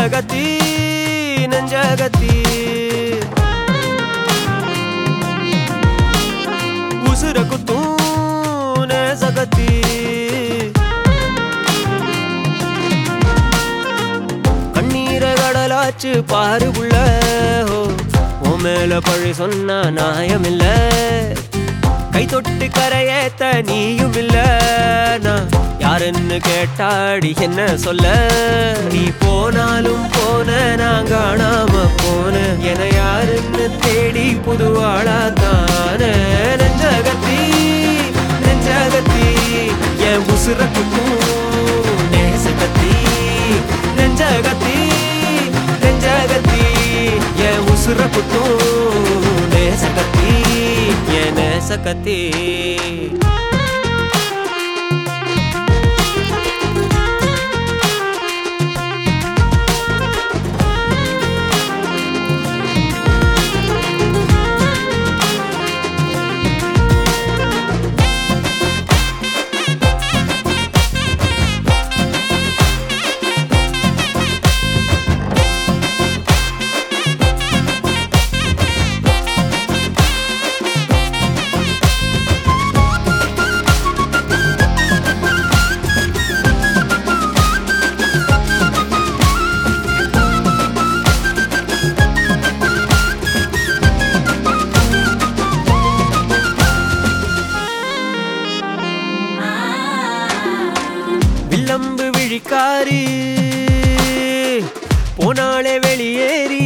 நெஞ்சகத்தி நெஞ்சகத்தி உசுர குத்தும் நேசகத்தி கண்ணீரை கடலாச்சு பாரு புள்ள உன் மேல பழி சொன்னா நியாயமில்ல கை தொட்டு கரையேத்த நீயும் இல்ல நான் யாருன்னு கேட்டாடி என்ன சொல்ல நீ போனாலும் போன நான் காணாம போன என யாருன்னு தேடி புதுவாளா தான நெஞ்சகத்தி நெஞ்சகத்தி என் உசுர குத்தும் நேசகத்தி நெஞ்சகத்தி நெஞ்சகத்தி என் உசுர குத்தும் நேசகத்தி என் நேசகத்தி விளம்பு விழிக்காரி போனாலே வெளியேறி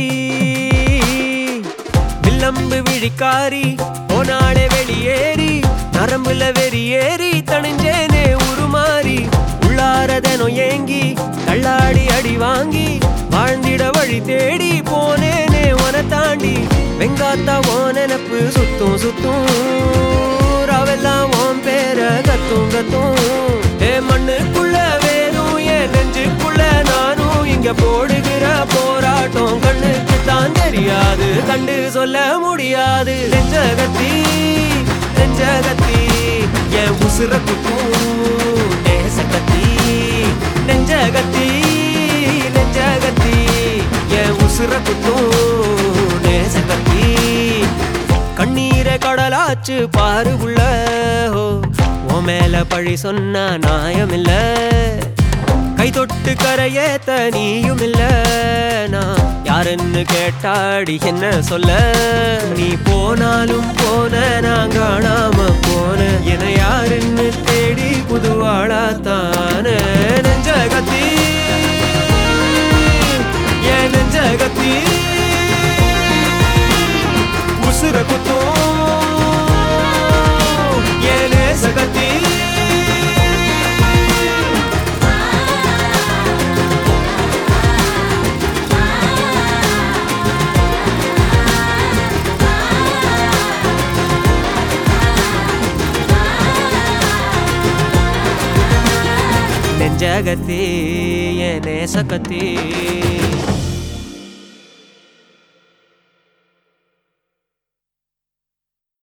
விளம்பு விழிக்காரி போனாலே வெளியேறி நரம்புல வெறியேறி தணிஞ்சேனே உருமாறி உள்ளாரதனோ ஏங்கி தள்ளாடி அடி வாங்கி வாழ்ந்திட வழி தேடி போனேனே உன தாண்டி வெங்காத்தா ஓ நெனப்பு சுத்தும் சுத்தும் ராவெல்லாம் ஓம் பேர கத்தும் கத்தும் ஏ மண்ணுக்குள்ள வேணும் என் நெஞ்சுக்குள்ள நானும் இங்க போடுகிற போராட்டம் கண்ணுக்கு தான் தெரியாது கண்டு சொல்ல முடியாது நெஞ்சகத்தி நெஞ்சகத்தி என் உசுர குத்தும் நேசகத்தி நெஞ்சகத்தி நெஞ்சகத்தி என் உசுர குத்தும் நேசகத்தி கண்ணீரை கடலாச்சு பாரு புள்ள உன் மேல பழி சொன்னா நியாயமில்ல கை தொட்டு கரையேத்த நீயும் இல்ல நான் யாருன்னு கேட்டாடி என்ன சொல்ல நீ போனாலும் போன நான் காணாம போன என யாருன்னு தேடி புதுவாளா தான நெஞ்சகத்தி என் நெஞ்சகத்தி உசுர குத்தும் என் நேசகத்தி நெஞ்சகத்தி என் நேசகத்தி